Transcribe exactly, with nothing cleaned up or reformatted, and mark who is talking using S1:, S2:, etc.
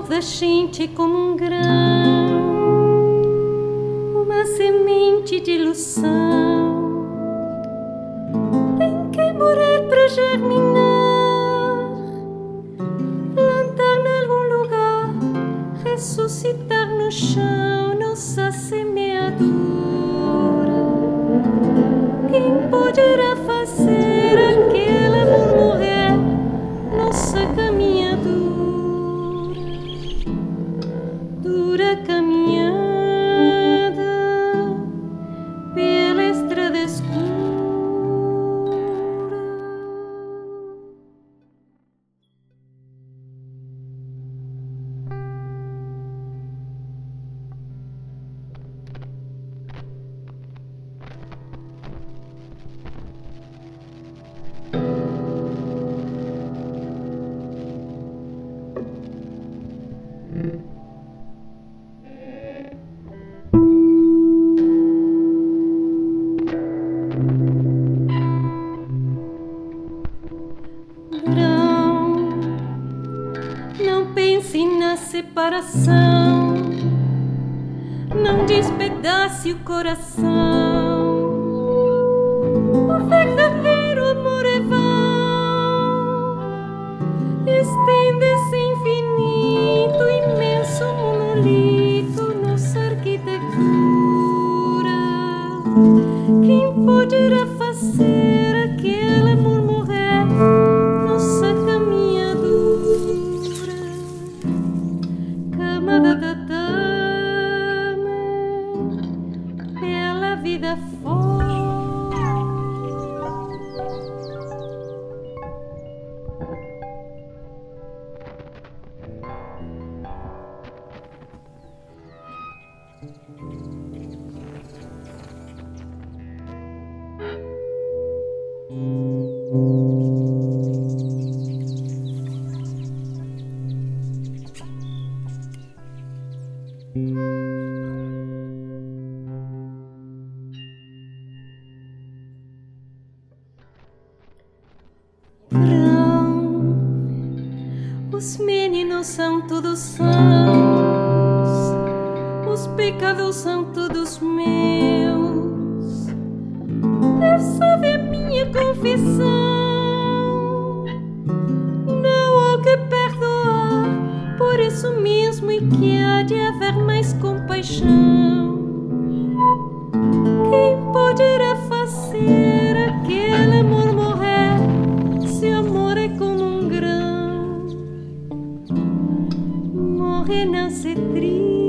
S1: da gente como um grão, uma semente de ilusão. Tem que morrer para germinar, plantar em algum lugar, ressuscitar no chão nossa semeadura. Quem poderá fazer aquele amor morrer nossa caminhadura? Dura caminhada pela estrada escura. Verão, não pense na separação, não despedace o coração. O verdadeiro amor é vão, estende-se infinito, imenso monolito, nossa arquitetura. Quem poderá fazer aquele amor morrer nossa caminhadura? Camada da dama pela vida fora. Verão, os meninos são todos sãos, os pecados são todos meus. Deus sabe a minha confissão, não há que perdoar, por isso mesmo é que há de haver mais compaixão. Quem poderá fazer aquele amor morrer, se amor é como um grão, morre, nasce triste.